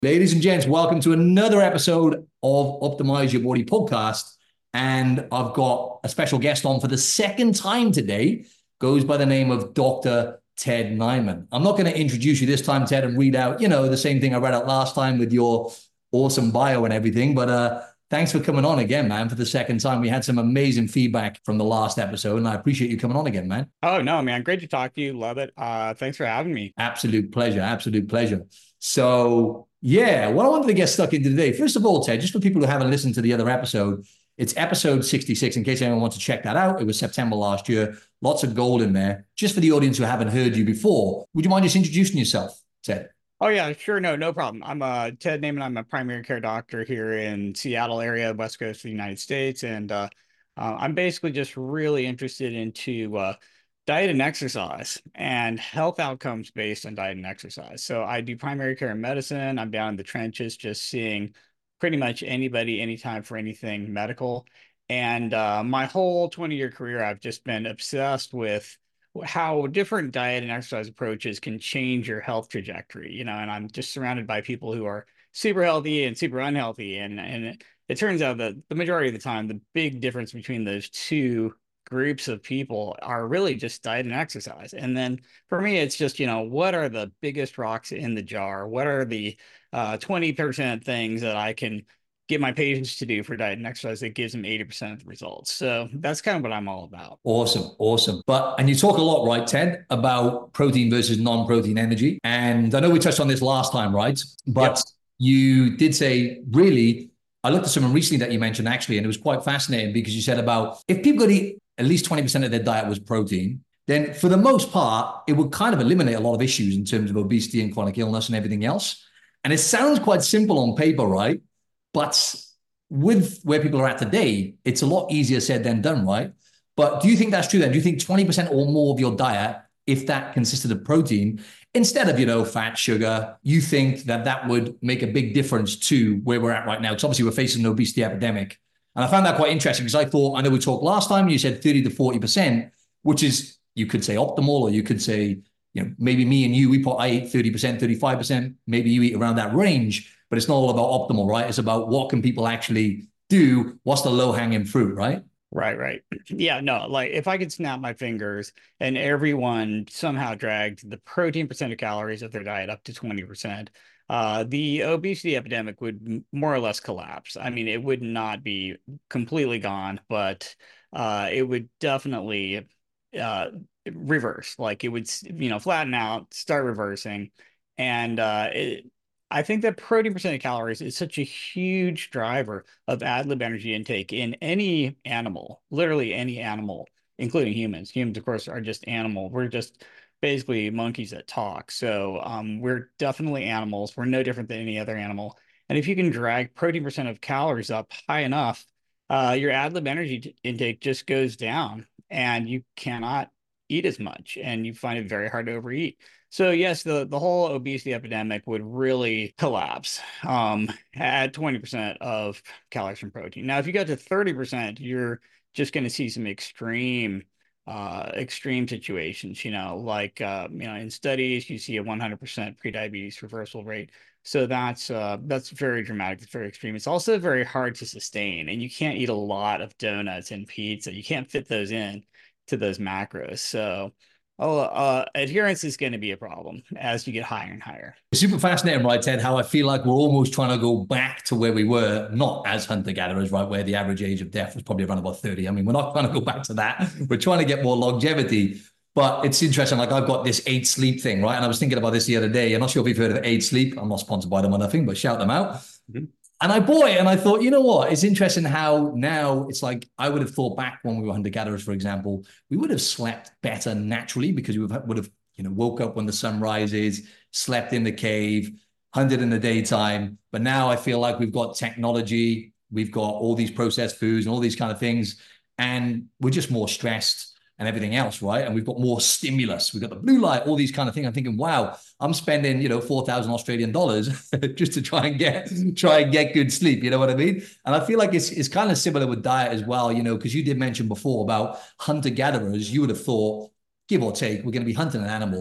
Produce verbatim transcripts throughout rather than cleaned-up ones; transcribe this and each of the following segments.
Ladies and gents, welcome to another episode of Optimize Your Body podcast. And I've got a special guest on for the second time today, goes by the name of Doctor Ted Naiman. I'm not going to introduce you this time, Ted, and read out, you know, the same thing I read out last time with your awesome bio and everything. But uh, thanks for coming on again, man, for the second time. We had some amazing feedback from the last episode, and I appreciate you coming on again, man. Oh, no, man. Great to talk to you. Love it. Uh, thanks for having me. Absolute pleasure. Absolute pleasure. So, yeah, what I wanted to get stuck into today, first of all, Ted, just for people who haven't listened to the other episode, it's episode sixty-six. In case anyone wants to check that out, it was September last year. Lots of gold in there. Just for the audience who haven't heard you before, would you mind just introducing yourself, Ted? Oh, yeah, sure. No, no problem. I'm uh, Ted Naiman. I'm a primary care doctor here in Seattle area, West Coast of the United States. And uh, uh, I'm basically just really interested into uh, diet and exercise and health outcomes based on diet and exercise. So I do primary care and medicine. I'm down in the trenches, just seeing pretty much anybody, anytime for anything medical. And uh, my whole twenty year career, I've just been obsessed with how different diet and exercise approaches can change your health trajectory, you know, and I'm just surrounded by people who are super healthy and super unhealthy. And, and it, it turns out that the majority of the time, the big difference between those two groups of people are really just diet and exercise. And then for me, it's just, you know, what are the biggest rocks in the jar? What are the uh, twenty percent things that I can get my patients to do for diet and exercise that gives them eighty percent of the results? So that's kind of what I'm all about. Awesome, awesome. But, and you talk a lot, right, Ted, about protein versus non-protein energy. And I know we touched on this last time, right? But Yep. you did say, really, I looked at someone recently that you mentioned actually, and it was quite fascinating because you said about if people could eat at least twenty percent of their diet was protein, then for the most part, it would kind of eliminate a lot of issues in terms of obesity and chronic illness and everything else. And it sounds quite simple on paper, right? But with where people are at today, it's a lot easier said than done, right? But do you think that's true then? Do you think twenty percent or more of your diet, if that consisted of protein, instead of, you know, fat, sugar, you think that that would make a big difference to where we're at right now? Because obviously we're facing an obesity epidemic. And I found that quite interesting because I thought, I know we talked last time, you said thirty to forty percent, which is, you could say optimal, or you could say, you know, maybe me and you, we put, I eat thirty percent, thirty-five percent, maybe you eat around that range, but it's not all about optimal, right? It's about what can people actually do? What's the low hanging fruit, right? Right, right. Yeah, no, like if I could snap my fingers and everyone somehow dragged the protein percent of calories of their diet up to twenty percent, uh, the obesity epidemic would m- more or less collapse. I mean, it would not be completely gone, but uh, it would definitely uh, reverse. Like it would, s- you know, flatten out, start reversing. And uh, it, I think that protein percent of calories is such a huge driver of ad lib energy intake in any animal, literally any animal, including humans. Humans, of course, are just animal. We're just basically monkeys that talk. So um, we're definitely animals. We're no different than any other animal. And if you can drag protein percent of calories up high enough, uh, your ad lib energy t- intake just goes down and you cannot eat as much and you find it very hard to overeat. So yes, the, the whole obesity epidemic would really collapse um, at twenty percent of calories from protein. Now, if you go to thirty percent, you're just going to see some extreme uh, extreme situations, you know, like uh, you know, in studies you see a one hundred percent prediabetes reversal rate. So that's uh, that's very dramatic. It's very extreme. It's also very hard to sustain, and you can't eat a lot of donuts and pizza. You can't fit those in to those macros. So Oh, uh, adherence is going to be a problem as you get higher and higher. It's super fascinating, right, Ted? How I feel like we're almost trying to go back to where we were, not as hunter gatherers, right, where the average age of death was probably around about thirty. I mean, we're not trying to go back to that. We're trying to get more longevity. But it's interesting. Like I've got this eight sleep thing, right? And I was thinking about this the other day. I'm not sure if you've heard of eight sleep. I'm not sponsored by them or nothing, but shout them out. Mhm. And I bought it and I thought, you know what? It's interesting how now it's like I would have thought back when we were hunter gatherers, for example, we would have slept better naturally because we would have, you know, woke up when the sun rises, slept in the cave, hunted in the daytime. But now I feel like we've got technology, we've got all these processed foods and all these kind of things, and we're just more stressed and everything else, right? And we've got more stimulus. We've got the blue light, all these kind of things. I'm thinking, wow, I'm spending, you know, four thousand Australian dollars just to try and get try and get good sleep. You know what I mean? And I feel like it's it's kind of similar with diet as well, you know, because you did mention before about hunter gatherers. You would have thought, give or take, we're going to be hunting an animal.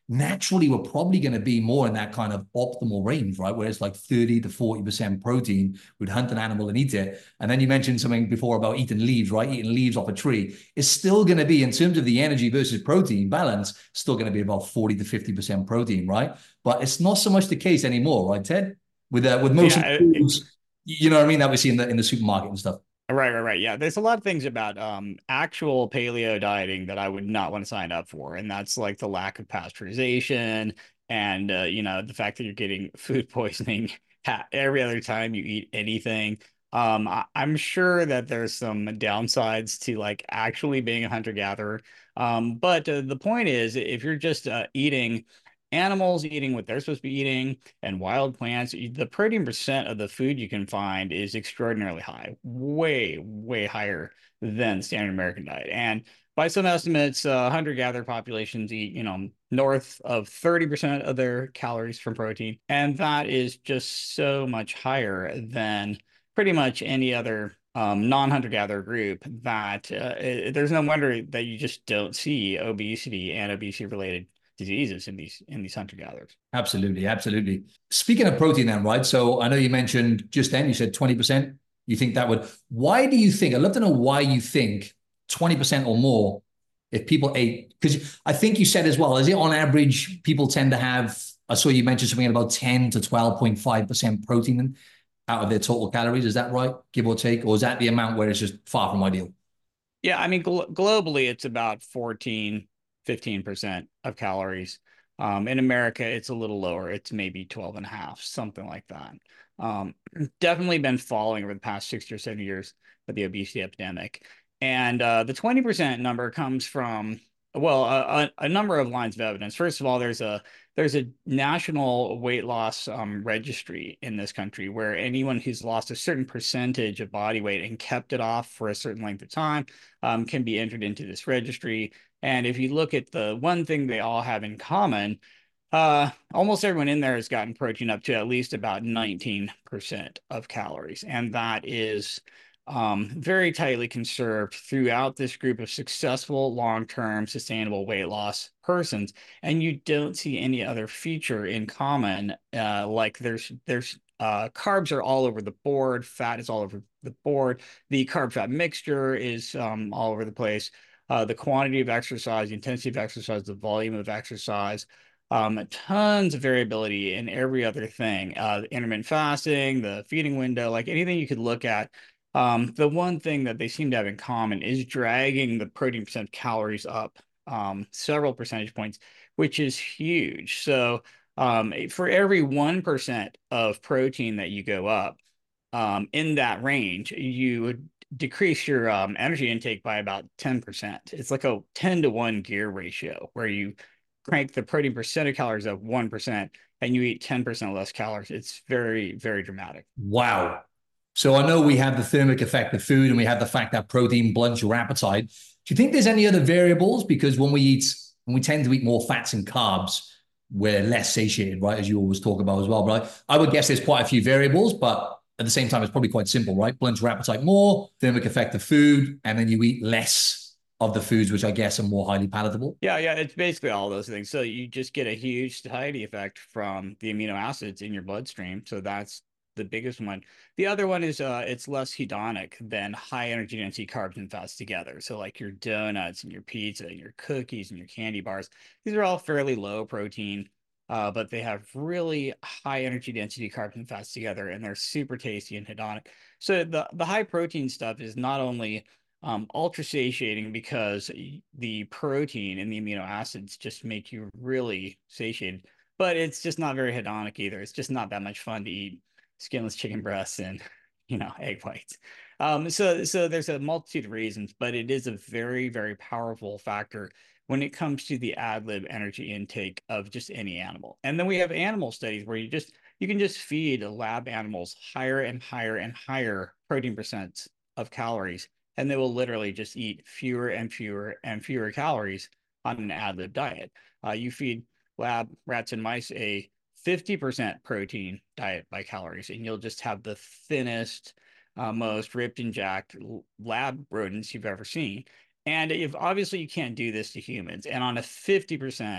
naturally we're probably going to be more in that kind of optimal range, right? Where it's like thirty to forty percent protein. We'd hunt an animal and eat it. And then you mentioned something before about eating leaves, right? Eating leaves off a tree. It's still going to be, in terms of the energy versus protein balance, still going to be about forty to fifty percent protein, right? But it's not so much the case anymore, right, Ted? With uh, with most of Yeah, the it, foods, you know what I mean, that we see in the in the supermarket and stuff. Right, right, right. Yeah, there's a lot of things about um actual paleo dieting that I would not want to sign up for, and that's like the lack of pasteurization and uh, you know, the fact that you're getting food poisoning ha- every other time you eat anything. Um, I, I'm sure that there's some downsides to like actually being a hunter-gatherer. Um, but uh, the point is, if you're just uh, eating animals, eating what they're supposed to be eating, and wild plants, the protein percent of the food you can find is extraordinarily high, way, way higher than standard American diet. And by some estimates, uh, hunter-gatherer populations eat, you know, north of thirty percent of their calories from protein. And that is just so much higher than pretty much any other um, non-hunter-gatherer group that uh, it, there's no wonder that you just don't see obesity and obesity-related diseases in these in these hunter gatherers. Absolutely, absolutely. Speaking of protein, then, right? So I know you mentioned just then, you said twenty percent. You think that would, why do you think, I'd love to know why you think twenty percent or more, if people ate, because I think you said as well, is it on average, people tend to have, I saw you mentioned something about ten to twelve point five percent protein out of their total calories. Is that right? Give or take? Or is that the amount where it's just far from ideal? Yeah, I mean, gl globally, it's about fourteen, fifteen percent of calories. Um, in America, it's a little lower. It's maybe twelve and a half, something like that. Um, definitely been falling over the past sixty or seventy years with the obesity epidemic. And uh, the twenty percent number comes from, well, a, a, a number of lines of evidence. First of all, there's a there's a national weight loss um, registry in this country where anyone who's lost a certain percentage of body weight and kept it off for a certain length of time um, can be entered into this registry. And if you look at the one thing they all have in common, uh, almost everyone in there has gotten protein up to at least about nineteen percent of calories. And that is um, very tightly conserved throughout this group of successful, long-term, sustainable weight loss persons. And you don't see any other feature in common. Uh, like there's there's uh, carbs are all over the board, fat is all over the board. The carb-fat mixture is um, all over the place. Uh, the quantity of exercise, the intensity of exercise, the volume of exercise, um, tons of variability in every other thing. Uh, intermittent fasting, the feeding window, like anything you could look at. Um, the one thing that they seem to have in common is dragging the protein percent calories up um, several percentage points, which is huge. So um, for every one percent of protein that you go up um, in that range, you would decrease your um, energy intake by about ten percent. It's like a ten to one gear ratio where you crank the protein percent of calories up one percent and you eat ten percent less calories. It's very, very dramatic. Wow. So I know we have the thermic effect of food and we have the fact that protein blunts your appetite. Do you think there's any other variables? Because when we eat, when we tend to eat more fats and carbs, we're less satiated, right? As you always talk about as well. But I, I would guess there's quite a few variables, but at the same time, it's probably quite simple, right? Blunts your appetite more, thermic effect of food, and then you eat less of the foods, which I guess are more highly palatable. Yeah, yeah, it's basically all those things. So you just get a huge satiety effect from the amino acids in your bloodstream. So that's the biggest one. The other one is uh it's less hedonic than high energy density carbs and fats together. So like your donuts and your pizza and your cookies and your candy bars, these are all fairly low protein, uh, but they have really high energy density carbs and fats together, and they're super tasty and hedonic. So the the high protein stuff is not only um, ultra satiating because the protein and the amino acids just make you really satiated, but it's just not very hedonic either. It's just not that much fun to eat skinless chicken breasts and you know egg whites. Um, so so there's a multitude of reasons, but it is a very very powerful factor when it comes to the ad lib energy intake of just any animal. And then we have animal studies where you just you can just feed lab animals higher and higher and higher protein percents of calories, and they will literally just eat fewer and fewer and fewer calories on an ad lib diet. Uh, you feed lab rats and mice a fifty percent protein diet by calories, and you'll just have the thinnest, uh, most ripped and jacked lab rodents you've ever seen. And if obviously you can't do this to humans, and on a fifty percent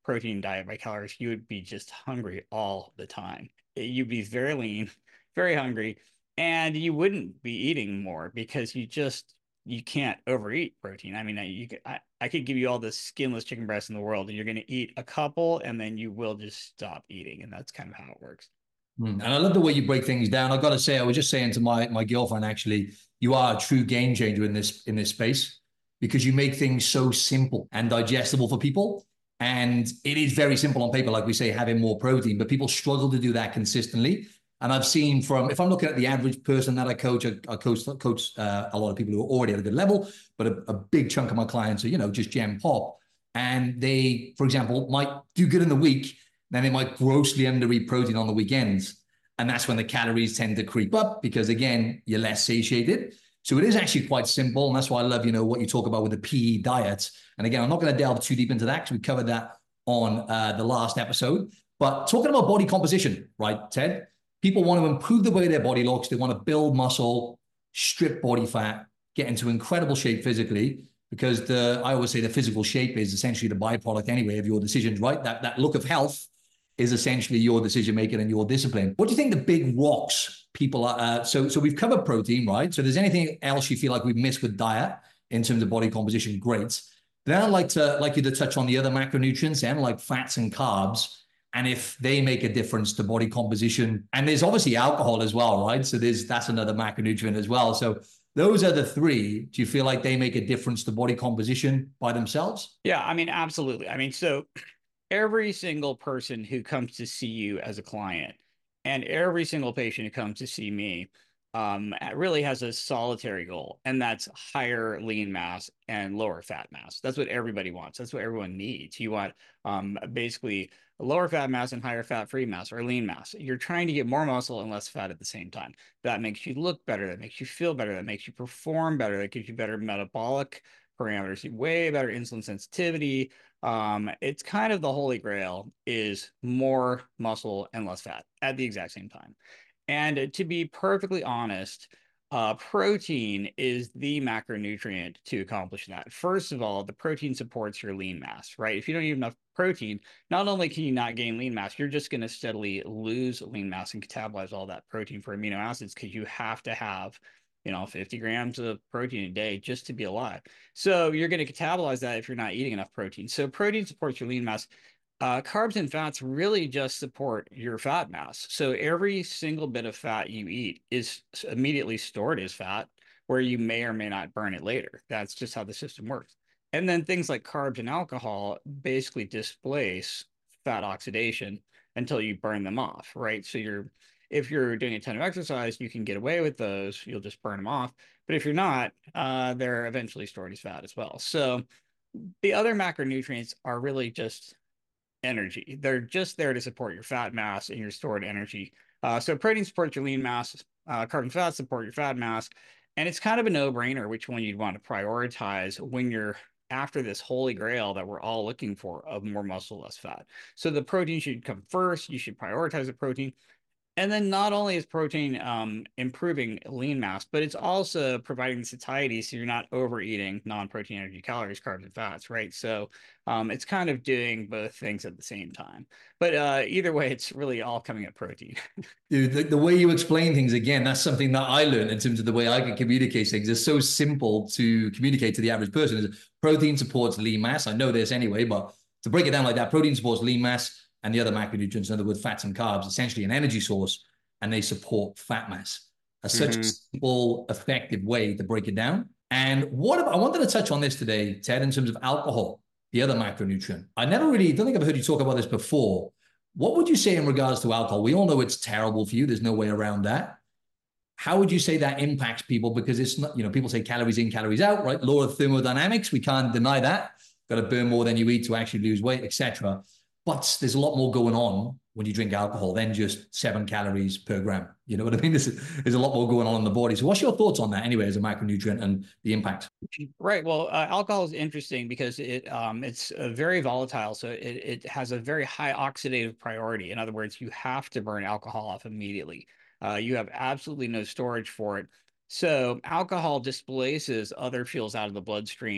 protein diet by calories, you would be just hungry all the time. You'd be very lean, very hungry, and you wouldn't be eating more because you just you can't overeat protein. I mean, you could, I, I could give you all the skinless chicken breast in the world, and you're going to eat a couple, and then you will just stop eating, and that's kind of how it works. Mm. And I love the way you break things down. I've got to say, I was just saying to my my girlfriend, actually, you are a true game changer in this in this space because you make things so simple and digestible for people. And it is very simple on paper, like we say, having more protein, but people struggle to do that consistently. And I've seen from, if I'm looking at the average person that I coach, I, I coach, coach uh, a lot of people who are already at a good level, but a, a big chunk of my clients are, you know, just gem pop. And they, for example, might do good in the week, then they might grossly under eat protein on the weekends. And that's when the calories tend to creep up because, again, you're less satiated. So it is actually quite simple. And that's why I love, you know, what you talk about with the P E diet. And again, I'm not going to delve too deep into that because we covered that on uh, the last episode. But talking about body composition, right, Ted? People want to improve the way their body looks. They want to build muscle, strip body fat, get into incredible shape physically, because the I always say the physical shape is essentially the byproduct anyway of your decisions, right? That, that look of health is essentially your decision making and your discipline. What do you think the big rocks people are? Uh, so, so we've covered protein, right? So there's anything else you feel like we've missed with diet in terms of body composition? Great. Then I'd like to like you to touch on the other macronutrients and like fats and carbs, and if they make a difference to body composition. And there's obviously alcohol as well, right? So there's that's another macronutrient as well. So those are the three. Do you feel like they make a difference to body composition by themselves? Yeah, I mean, absolutely. I mean, so every single person who comes to see you as a client and every single patient who comes to see me um, really has a solitary goal, and that's higher lean mass and lower fat mass. That's what everybody wants. That's what everyone needs. You want um, basically lower fat mass and higher fat-free mass or lean mass. You're trying to get more muscle and less fat at the same time. That makes you look better. That makes you feel better. That makes you perform better. That gives you better metabolic parameters, way better insulin sensitivity. Um, it's kind of the holy grail is more muscle and less fat at the exact same time. And to be perfectly honest, uh, protein is the macronutrient to accomplish that. First of all, the protein supports your lean mass, right? If you don't eat enough protein, not only can you not gain lean mass, you're just going to steadily lose lean mass and catabolize all that protein for amino acids because you have to have, you know, fifty grams of protein a day just to be alive. So you're going to catabolize that if you're not eating enough protein. So protein supports your lean mass. Uh, carbs and fats really just support your fat mass. So every single bit of fat you eat is immediately stored as fat, where you may or may not burn it later. That's just how the system works. And then things like carbs and alcohol basically displace fat oxidation until you burn them off, right? So you're if you're doing a ton of exercise, you can get away with those. You'll just burn them off. But if you're not, uh, they're eventually stored as fat as well. So the other macronutrients are really just energy. They're just there to support your fat mass and your stored energy. Uh, so protein supports your lean mass, uh, carbon fats support your fat mass, and it's kind of a no-brainer which one you'd want to prioritize when you're after this holy grail that we're all looking for of more muscle, less fat. So the protein should come first. You should prioritize the protein. And then not only is protein um, improving lean mass, but it's also providing the satiety so you're not overeating non-protein energy calories, carbs, and fats, right? So um, it's kind of doing both things at the same time. But uh, either way, it's really all coming at protein. Dude, the, the way you explain things, again, that's something that I learned in terms of the way I can communicate things. It's so simple to communicate to the average person. Is protein supports lean mass. I know this anyway, but to break it down like that, protein supports lean mass and the other macronutrients, in other words, fats and carbs, essentially an energy source, and they support fat mass. That's such a Mm-hmm. simple, effective way to break it down. And what about, I wanted to touch on this today, Ted, in terms of alcohol, the other macronutrient. I never really, don't think I've heard you talk about this before. What would you say in regards to alcohol? We all know it's terrible for you. There's no way around that. How would you say that impacts people? Because it's not, you know, people say calories in, calories out, right? Law of thermodynamics. We can't deny that. Got to burn more than you eat to actually lose weight, et cetera. But there's a lot more going on when you drink alcohol than just seven calories per gram. You know what I mean? There's, there's a lot more going on in the body. So what's your thoughts on that anyway, as a macronutrient and the impact? Right. Well, uh, alcohol is interesting because it um, it's uh, very volatile, so it, it has a very high oxidative priority. In other words, you have to burn alcohol off immediately. Uh, you have absolutely no storage for it. So alcohol displaces other fuels out of the bloodstream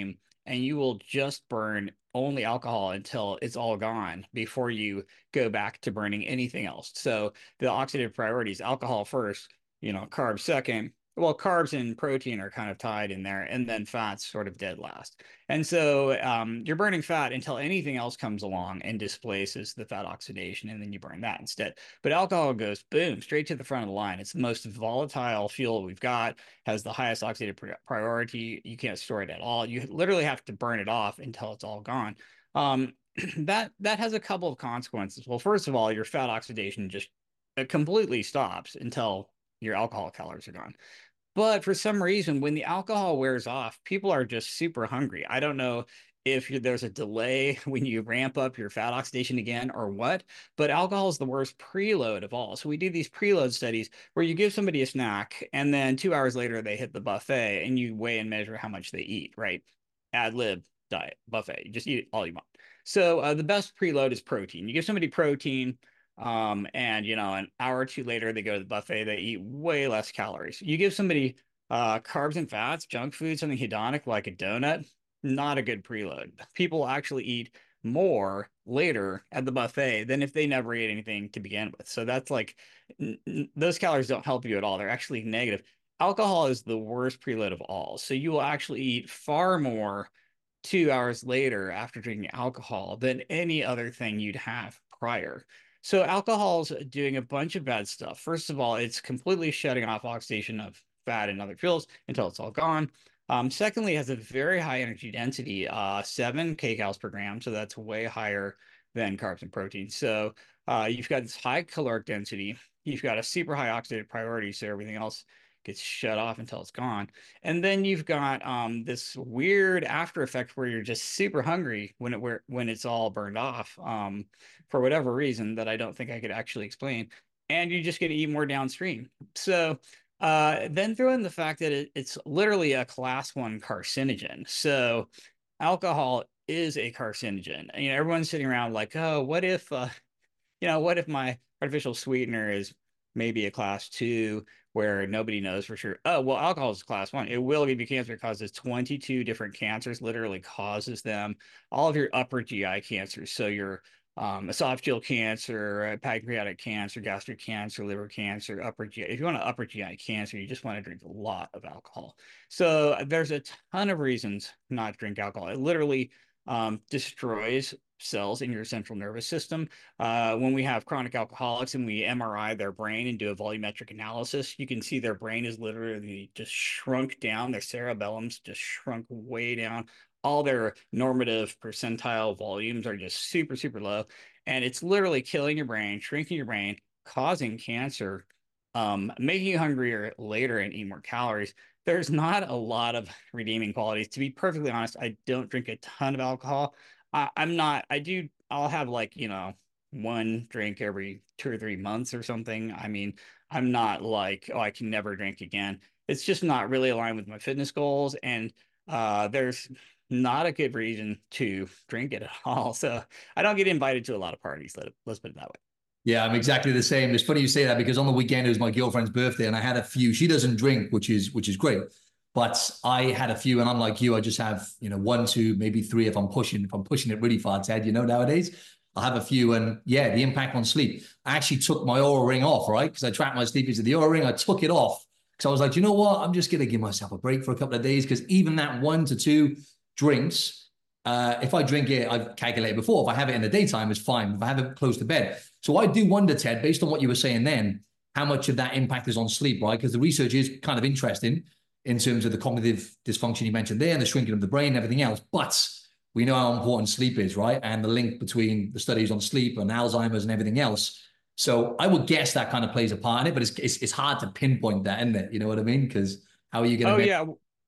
and you will just burn only alcohol until it's all gone before you go back to burning anything else. So the oxidative priorities, alcohol first, you know, carbs second. Well, carbs and protein are kind of tied in there, and then fats sort of dead last. And so um, you're burning fat until anything else comes along and displaces the fat oxidation, and then you burn that instead. But alcohol goes boom, straight to the front of the line. It's the most volatile fuel we've got, has the highest oxidative priority. You can't store it at all. You literally have to burn it off until it's all gone. Um, that that has a couple of consequences. Well, first of all, your fat oxidation just it completely stops until your alcohol calories are gone. But for some reason, when the alcohol wears off, people are just super hungry. I don't know if you, there's a delay when you ramp up your fat oxidation again or what, but alcohol is the worst preload of all. So we do these preload studies where you give somebody a snack and then two hours later they hit the buffet and you weigh and measure how much they eat, right? Ad lib diet, buffet. You just eat all you want. So uh, the best preload is protein. You give somebody protein, um, and you know, an hour or two later, they go to the buffet, they eat way less calories. You give somebody uh, carbs and fats, junk food, something hedonic like a donut, not a good preload. People actually eat more later at the buffet than if they never ate anything to begin with. So that's like those calories don't help you at all. They're actually negative. Alcohol is the worst preload of all. So you will actually eat far more two hours later after drinking alcohol than any other thing you'd have prior. So alcohol's doing a bunch of bad stuff. First of all, it's completely shutting off oxidation of fat and other fuels until it's all gone. Um, secondly, it has a very high energy density, uh, seven kcals per gram. So that's way higher than carbs and protein. So uh, you've got this high caloric density. You've got a super high oxidative priority. So everything else gets shut off until it's gone. And then you've got um, this weird after effect where you're just super hungry when it where, when it's all burned off um, for whatever reason that I don't think I could actually explain. And you just get to eat more downstream. So uh, then throw in the fact that it, it's literally a class one carcinogen. So alcohol is a carcinogen. You know, everyone's sitting around like, oh, what if uh, you know, what if my artificial sweetener is maybe a class two where nobody knows for sure? Oh, well, alcohol is class one. It will give you cancer. It causes twenty-two different cancers, literally causes them. All of your upper G I cancers. So your um, esophageal cancer, uh, pancreatic cancer, gastric cancer, liver cancer, upper G I. If you want an upper G I cancer, you just want to drink a lot of alcohol. So uh, there's a ton of reasons not to drink alcohol. It literally um, destroys cells in your central nervous system. Uh, when we have chronic alcoholics and we M R I their brain and do a volumetric analysis, you can see their brain is literally just shrunk down. Their cerebellum's just shrunk way down. All their normative percentile volumes are just super, super low. And it's literally killing your brain, shrinking your brain, causing cancer, um, making you hungrier later and eat more calories. There's not a lot of redeeming qualities. To be perfectly honest, I don't drink a ton of alcohol. I, I'm not, I do, I'll have like, you know, one drink every two or three months or something. I mean, I'm not like, oh, I can never drink again. It's just not really aligned with my fitness goals. And uh, there's not a good reason to drink it at all. So I don't get invited to a lot of parties. Let it, let's put it that way. Yeah, I'm exactly the same. It's funny you say that because on the weekend it was my girlfriend's birthday and I had a few. She doesn't drink, which is which is great. But I had a few, and unlike you, I just have, you know, one, two, maybe three if I'm pushing, if I'm pushing it really far, Ted, you know, nowadays. I'll have a few. And yeah, the impact on sleep. I actually took my Oura ring off, right? Because I tracked my sleep using the Oura ring. I took it off. Because I was like, you know what? I'm just gonna give myself a break for a couple of days. Because even that one to two drinks, uh, if I drink it, I've calculated before, if I have it in the daytime, it's fine. If I have it close to bed. So I do wonder, Ted, based on what you were saying then, how much of that impact is on sleep, right? Because the research is kind of interesting in terms of the cognitive dysfunction you mentioned there and the shrinking of the brain and everything else. But we know how important sleep is, right? And the link between the studies on sleep and Alzheimer's and everything else. So I would guess that kind of plays a part in it, but it's it's, it's hard to pinpoint that, isn't it? You know what I mean? Because how are you going to Oh, measure? yeah.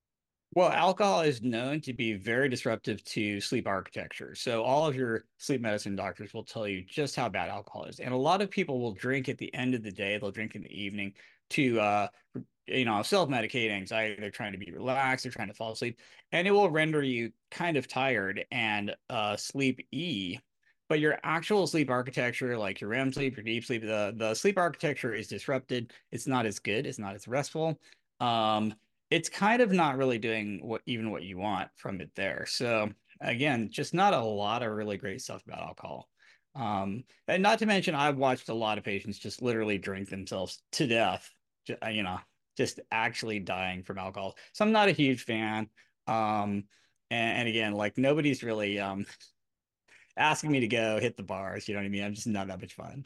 Well, alcohol is known to be very disruptive to sleep architecture. So all of your sleep medicine doctors will tell you just how bad alcohol is. And a lot of people will drink at the end of the day. They'll drink in the evening to, uh, you know, self-medicate anxiety. They're trying to be relaxed. They're trying to fall asleep. And it will render you kind of tired and uh, sleep-y. But your actual sleep architecture, like your R E M sleep, your deep sleep, the, the sleep architecture is disrupted. It's not as good. It's not as restful. Um, it's kind of not really doing what even what you want from it there. So again, just not a lot of really great stuff about alcohol. Um, and not to mention, I've watched a lot of patients just literally drink themselves to death, you know, just actually dying from alcohol. So I'm not a huge fan. Um, and, and again, like nobody's really um asking me to go hit the bars. You know what I mean? I'm just not that much fun.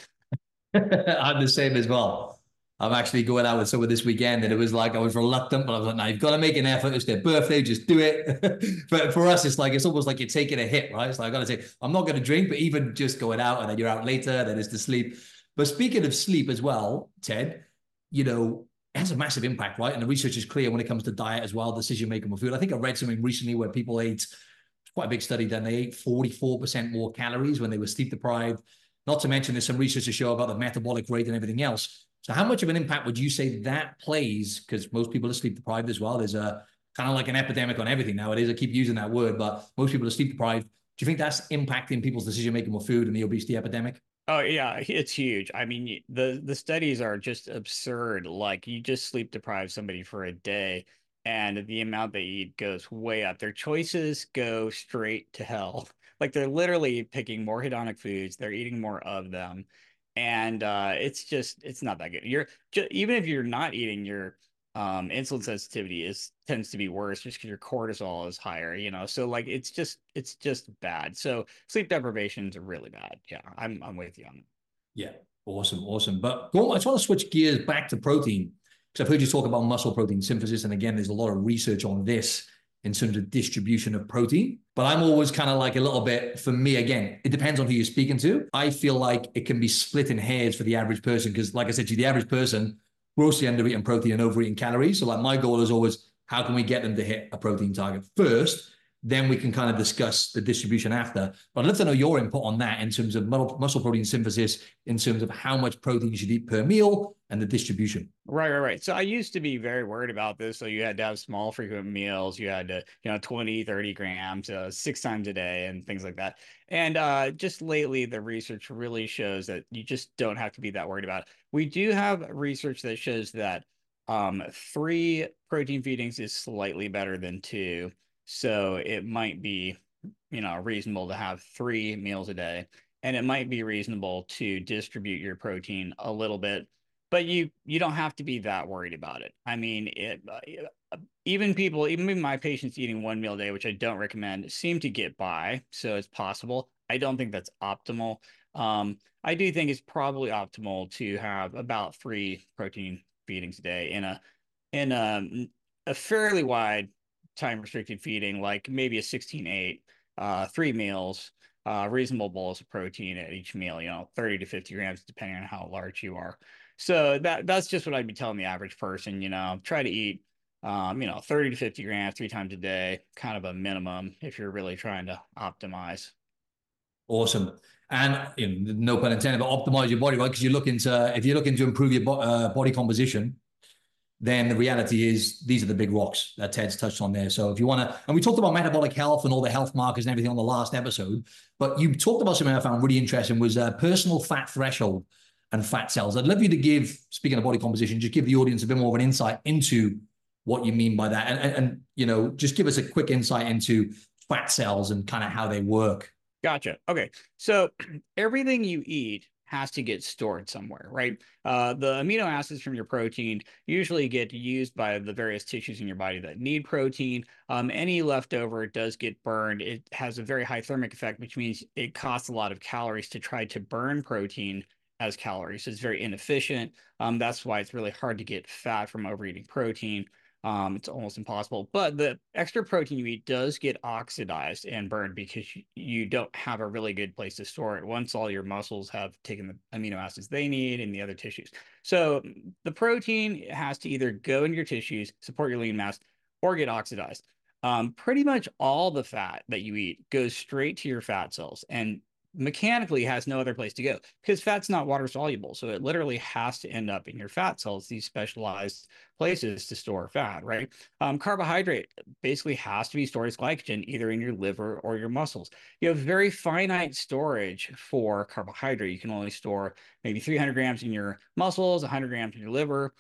I'm the same as well. I'm actually going out with someone this weekend, and it was like I was reluctant, but I was like, "No, you've got to make an effort. It's their birthday, just do it." But for us, it's like it's almost like you're taking a hit, right? It's like I got to say, I'm not going to drink, but even just going out and then you're out later, then it's to sleep. But speaking of sleep as well, Ted, you know, it has a massive impact, right? And the research is clear when it comes to diet as well, decision making with food. I think I read something recently where people ate quite a big study done. They ate forty-four percent more calories when they were sleep deprived. Not to mention, there's some research to show about the metabolic rate and everything else. So, how much of an impact would you say that plays? Because most people are sleep deprived as well. There's a kind of like an epidemic on everything nowadays. I keep using that word, but most people are sleep deprived. Do you think that's impacting people's decision making with food and the obesity epidemic? Oh yeah, it's huge. I mean, the the studies are just absurd. Like you just sleep deprive somebody for a day and the amount they eat goes way up. Their choices go straight to hell. Like they're literally picking more hedonic foods, they're eating more of them. And uh it's just it's not that good. You're just, even if you're not eating, your um insulin sensitivity is tends to be worse just because your cortisol is higher, you know. So like it's just it's just bad. So sleep deprivation is really bad. Yeah, I'm I'm with you on that. Yeah, awesome, awesome. But go, I just want to switch gears back to protein because I've heard you talk about muscle protein synthesis, and again, there's a lot of research on this in terms of distribution of protein. But I'm always kind of like a little bit, for me, again, it depends on who you're speaking to. I feel like it can be split in hairs for the average person because, like I said to you, the average person grossly under eating protein and over eating calories. So, like, my goal is always how can we get them to hit a protein target first? Then we can kind of discuss the distribution after. But I'd love to know your input on that in terms of muscle protein synthesis, in terms of how much protein you should eat per meal and the distribution. Right, right, right. So I used to be very worried about this. So you had to have small, frequent meals. You had to, you know, twenty, thirty grams, uh, six times a day and things like that. And uh, just lately, the research really shows that you just don't have to be that worried about it. We do have research that shows that um, three protein feedings is slightly better than two. So it might be, you know, reasonable to have three meals a day. And it might be reasonable to distribute your protein a little bit, but you you don't have to be that worried about it. I mean, it uh, even people, even my patients eating one meal a day, which I don't recommend, seem to get by. So it's possible. I don't think that's optimal. Um, I do think it's probably optimal to have about three protein feedings a day in a in a a fairly wide time restricted feeding, like maybe a sixteen eight, uh, three meals, uh, reasonable bolus of protein at each meal, you know, thirty to fifty grams, depending on how large you are. So that that's just what I'd be telling the average person, you know, try to eat, um, you know, thirty to fifty grams three times a day, kind of a minimum if you're really trying to optimize. Awesome. And you know, no pun intended, but optimize your body, right? Because you're looking to, if you're looking to improve your bo- uh, body composition, then the reality is these are the big rocks that Ted's touched on there. So if you want to, and we talked about metabolic health and all the health markers and everything on the last episode, but you talked about something I found really interesting was uh, personal fat threshold and fat cells. I'd love you to give, speaking of body composition, just give the audience a bit more of an insight into what you mean by that. And, and, and you know, just give us a quick insight into fat cells and kind of how they work. Gotcha. Okay. So everything you eat has to get stored somewhere, right? Uh, the amino acids from your protein usually get used by the various tissues in your body that need protein. Um, any leftover does get burned. It has a very high thermic effect, which means it costs a lot of calories to try to burn protein as calories. It's very inefficient. Um, that's why it's really hard to get fat from overeating protein. Um, it's almost impossible. But the extra protein you eat does get oxidized and burned because you, you don't have a really good place to store it once all your muscles have taken the amino acids they need in the other tissues. So the protein has to either go in your tissues, support your lean mass, or get oxidized. Um, pretty much all the fat that you eat goes straight to your fat cells and mechanically has no other place to go because fat's not water soluble. So it literally has to end up in your fat cells, these specialized places to store fat, right? Um, carbohydrate basically has to be stored as glycogen either in your liver or your muscles. You have very finite storage for carbohydrate. You can only store maybe three hundred grams in your muscles, one hundred grams in your liver.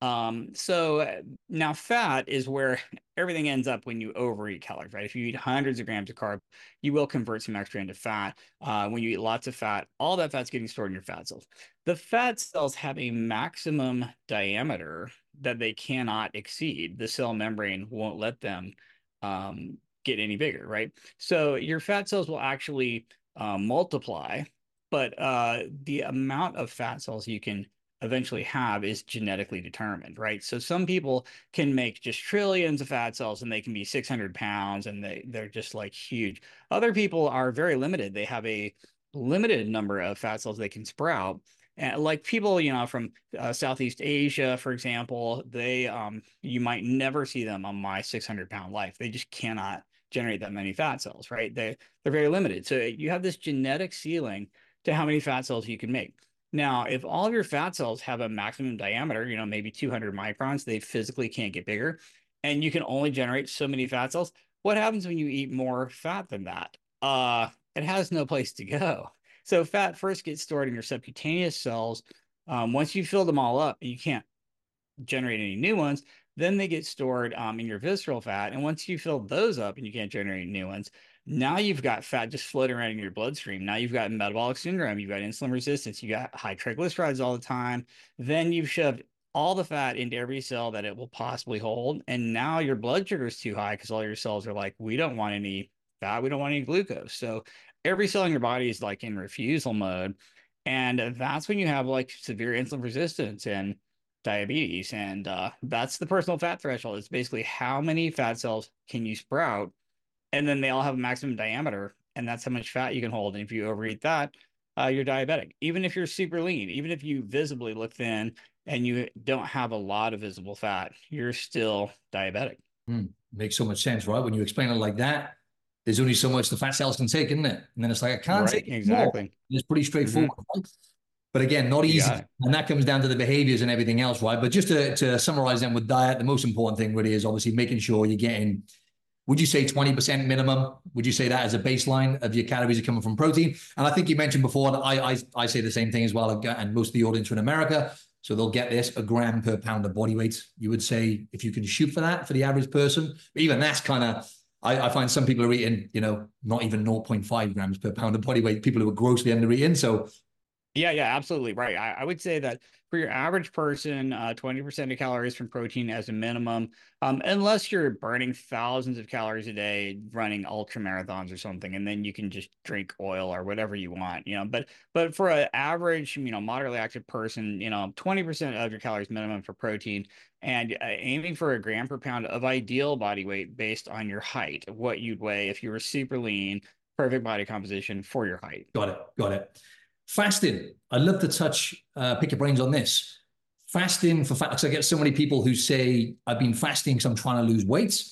Um, so uh, now fat is where everything ends up when you overeat calories, right? If you eat hundreds of grams of carb, you will convert some extra into fat. Uh, when you eat lots of fat, all that fat's getting stored in your fat cells. The fat cells have a maximum diameter that they cannot exceed. The cell membrane won't let them um, get any bigger, right? So your fat cells will actually uh, multiply, but uh, the amount of fat cells you can eventually have is genetically determined, right? So some people can make just trillions of fat cells and they can be six hundred pounds and they they're just like huge. Other people are very limited. They have a limited number of fat cells they can sprout. And like people, you know, from uh, Southeast Asia, for example, they um you might never see them on my six hundred pound life. They just cannot generate that many fat cells, right? They they're very limited. So you have this genetic ceiling to how many fat cells you can make. Now, if all of your fat cells have a maximum diameter, you know, maybe two hundred microns, they physically can't get bigger, and you can only generate so many fat cells. What happens when you eat more fat than that? Uh, it has no place to go. So fat first gets stored in your subcutaneous cells. Um, once you fill them all up, you can't generate any new ones. Then they get stored um, in your visceral fat. And once you fill those up and you can't generate new ones, now you've got fat just floating around in your bloodstream. Now you've got metabolic syndrome, you've got insulin resistance, you got high triglycerides all the time. Then you've shoved all the fat into every cell that it will possibly hold. And now your blood sugar is too high because all your cells are like, we don't want any fat, we don't want any glucose. So every cell in your body is like in refusal mode. And that's when you have like severe insulin resistance and diabetes. And uh, that's the personal fat threshold. It's basically how many fat cells can you sprout, and then they all have a maximum diameter, and that's how much fat you can hold. And if you overeat that, uh, you're diabetic. Even if you're super lean, even if you visibly look thin and you don't have a lot of visible fat, you're still diabetic. Hmm. Makes so much sense, right? When you explain it like that, there's only so much the fat cells can take, isn't it? And then it's like, I can't Right? take any more. Exactly. And it's pretty Hmm. straightforward, right? But again, not You easy. got it. And that comes down to the behaviors and everything else, right? But just to, to summarize them with diet, the most important thing really is obviously making sure you're getting, would you say twenty percent minimum? Would you say that as a baseline of your calories are coming from protein? And I think you mentioned before, and I, I, I say the same thing as well, and most of the audience are in America, so they'll get this, a gram per pound of body weight. You would say if you can shoot for that for the average person, but even that's kind of, I, I find some people are eating, you know, not even zero point five grams per pound of body weight, people who are grossly under eating. So Yeah, yeah, absolutely right. I, I would say that for your average person, uh, twenty percent of calories from protein as a minimum, um, unless you're burning thousands of calories a day running ultra marathons or something, and then you can just drink oil or whatever you want, you know. But but for an average, you know, moderately active person, you know, twenty percent of your calories minimum for protein, and uh, aiming for a gram per pound of ideal body weight based on your height, what you'd weigh if you were super lean, perfect body composition for your height. got it, got it. Fasting. I'd love to touch, uh, pick your brains on this. Fasting for fat, because I get so many people who say, I've been fasting because I'm trying to lose weight.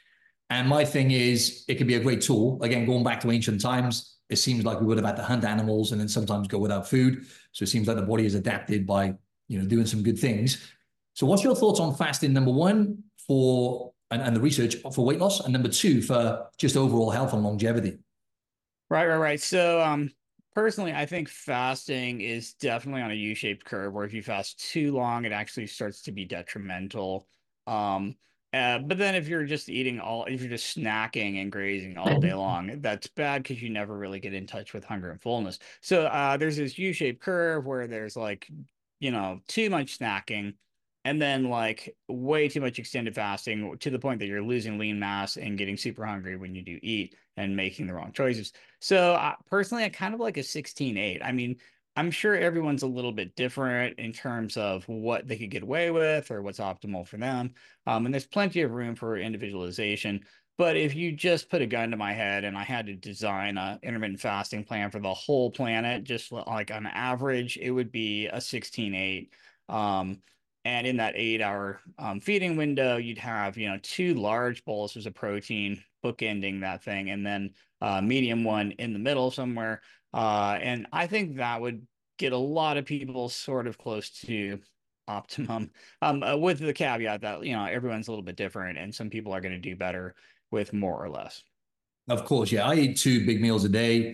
And my thing is, it could be a great tool. Again, going back to ancient times, it seems like we would have had to hunt animals and then sometimes go without food. So it seems like the body is adapted by, you know, doing some good things. So what's your thoughts on fasting? Number one, for and, and the research for weight loss, and number two, for just overall health and longevity. Right, right, right. So, um, personally, I think fasting is definitely on a U-shaped curve where if you fast too long, it actually starts to be detrimental. Um, uh, but then if you're just eating all, if you're just snacking and grazing all day long, that's bad because you never really get in touch with hunger and fullness. So, uh, there's this U-shaped curve where there's like, you know, too much snacking and then like way too much extended fasting to the point that you're losing lean mass and getting super hungry when you do eat and making the wrong choices. So uh, personally, I kind of like a sixteen eight. I mean, I'm sure everyone's a little bit different in terms of what they could get away with or what's optimal for them. Um, and there's plenty of room for individualization. But if you just put a gun to my head and I had to design a intermittent fasting plan for the whole planet, just like on average, it would be a sixteen eight. Um, and in that eight hour um, feeding window, you'd have, you know, two large boluses of protein bookending that thing, and then uh, medium one in the middle somewhere. Uh, and I think that would get a lot of people sort of close to optimum, um, uh, with the caveat that, you know, everyone's a little bit different and some people are going to do better with more or less. Of course, yeah. I eat two big meals a day.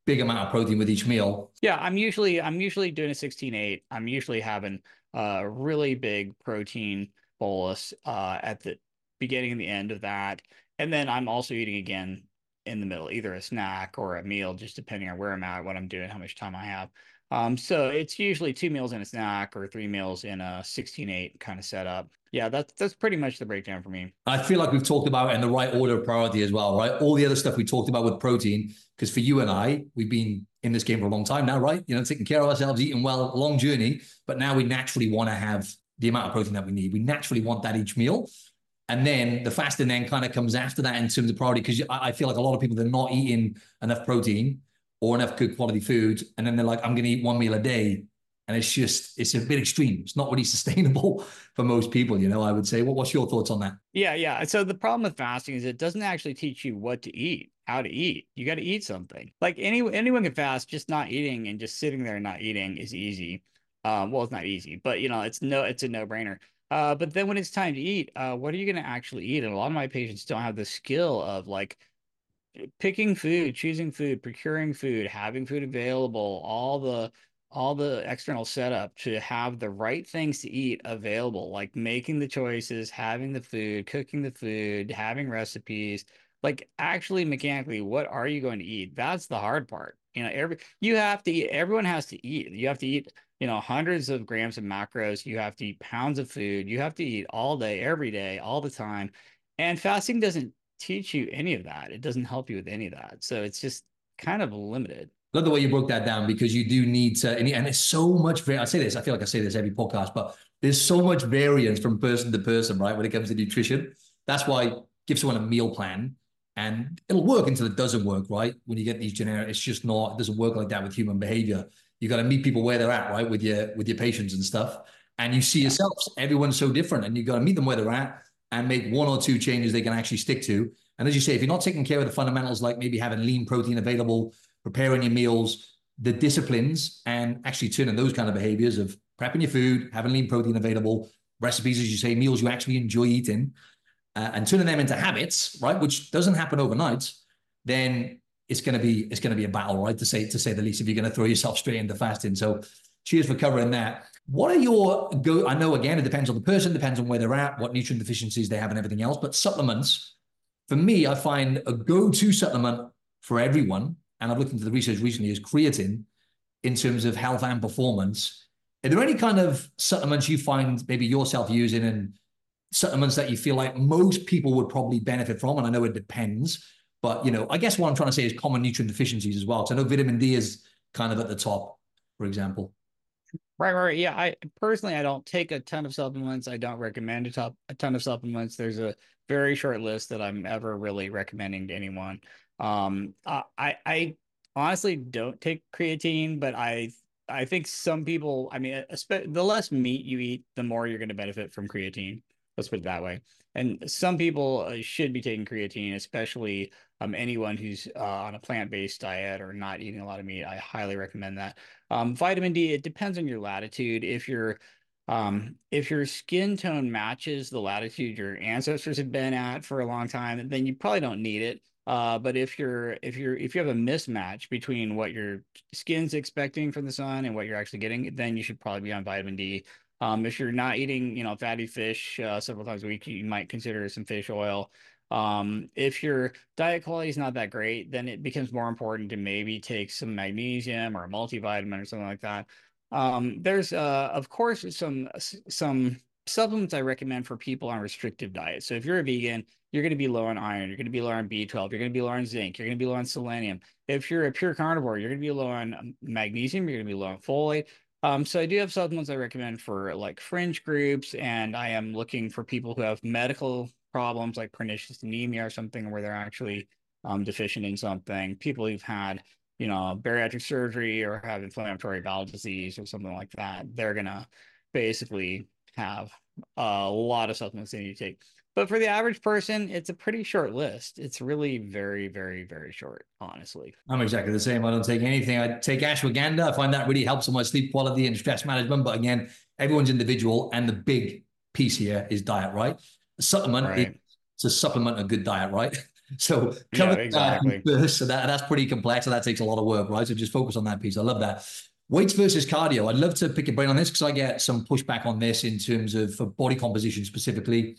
big amount of protein with each meal. Yeah, I'm usually I'm usually doing a sixteen eight. I'm usually having a really big protein bolus uh, at the beginning and the end of that. And then I'm also eating again in the middle, either a snack or a meal, just depending on where I'm at, what I'm doing, how much time I have. Um, so it's usually two meals in a snack or three meals in a sixteen eight kind of setup. Yeah, that's that's pretty much the breakdown for me. I feel like we've talked about it in the right order of priority as well, right? All the other stuff we talked about with protein, because for you and I, we've been in this game for a long time now, right? You know, taking care of ourselves, eating well, a long journey, but now we naturally want to have the amount of protein that we need. We naturally want that each meal. And then the fasting then kind of comes after that in terms of priority, because I feel like a lot of people, they're not eating enough protein or enough good quality food. And then they're like, I'm going to eat one meal a day. And it's just, it's a bit extreme. It's not really sustainable for most people, you know, I would say. What, what's your thoughts on that? Yeah, yeah. So the problem with fasting is it doesn't actually teach you what to eat, how to eat. You got to eat something. Like any anyone can fast, just not eating and just sitting there and not eating is easy. Um, well, it's not easy, but you know, it's no, it's a no-brainer. Uh, but then when it's time to eat, uh, what are you going to actually eat? And a lot of my patients don't have the skill of like picking food, choosing food, procuring food, having food available, all the all the external setup to have the right things to eat available, like making the choices, having the food, cooking the food, having recipes, like actually mechanically, what are you going to eat? That's the hard part. You know, every you have to eat, everyone has to eat. You have to eat, you know, hundreds of grams of macros. You have to eat pounds of food. You have to eat all day, every day, all the time. And fasting doesn't teach you any of that. It doesn't help you with any of that. So it's just kind of limited. Love the way you broke that down, because you do need to, and, and there's so much, I say this, I feel like I say this every podcast, but there's so much variance from person to person, right? When it comes to nutrition. That's why give someone a meal plan and it'll work until it doesn't work, right? When you get these generic, it's just not, it doesn't work like that with human behavior. You got to meet people where they're at, right? With your, with your patients and stuff. And you see Yeah. yourselves, everyone's so different, and you got to meet them where they're at and make one or two changes they can actually stick to. And as you say, if you're not taking care of the fundamentals, like maybe having lean protein available, preparing your meals, the disciplines, and actually turning those kind of behaviors of prepping your food, having lean protein available, recipes, as you say, meals you actually enjoy eating, uh, and turning them into habits, right? Which doesn't happen overnight. Then it's going to be it's going to be a battle, right? To say to say the least, if you're going to throw yourself straight into fasting. So, cheers for covering that. What are your go? I know again it depends on the person, depends on where they're at, what nutrient deficiencies they have, and everything else. But supplements, for me, I find a go-to supplement for everyone, and I've looked into the research recently, is creatine in terms of health and performance. Are there any kind of supplements you find maybe yourself using, and supplements that you feel like most people would probably benefit from? And I know it depends, but you know, I guess what I'm trying to say is common nutrient deficiencies as well. So I know vitamin D is kind of at the top, for example. Right, right. Yeah, I personally I don't take a ton of supplements. I don't recommend a, top, a ton of supplements. There's a very short list that I'm ever really recommending to anyone. Um, I I honestly don't take creatine, but I I think some people, I mean, the less meat you eat, the more you're going to benefit from creatine. Let's put it that way. And some people uh, should be taking creatine, especially um, anyone who's uh, on a plant-based diet or not eating a lot of meat. I highly recommend that. Um, vitamin D, it depends on your latitude. If you're um, if your skin tone matches the latitude your ancestors have been at for a long time, then you probably don't need it. Uh, but if you're if you're if you have a mismatch between what your skin's expecting from the sun and what you're actually getting, then you should probably be on vitamin D. Um, if you're not eating, you know, fatty fish uh, several times a week, you might consider some fish oil. Um, if your diet quality is not that great, then it becomes more important to maybe take some magnesium or a multivitamin or something like that. Um, there's, uh, of course, some some supplements I recommend for people on restrictive diets. So if you're a vegan, you're going to be low on iron, you're going to be low on B twelve, you're going to be low on zinc, you're going to be low on selenium. If you're a pure carnivore, you're going to be low on magnesium, you're going to be low on folate. Um, so I do have supplements I recommend for like fringe groups, and I am looking for people who have medical problems like pernicious anemia or something where they're actually um, deficient in something. People who've had, you know, bariatric surgery or have inflammatory bowel disease or something like that, they're gonna basically have a lot of supplements they need to take. But for the average person, it's a pretty short list. It's really very, very, very short, honestly. I'm exactly the same. I don't take anything. I take ashwagandha. I find that really helps with my sleep quality and stress management. But again, everyone's individual. And the big piece here is diet, right? A supplement Right. is to supplement a good diet, right? So Yeah, cover that exactly. first. So that, that's pretty complex and that takes a lot of work, right? So just focus on that piece. I love that. Weights versus cardio. I'd love to pick your brain on this because I get some pushback on this in terms of for body composition specifically.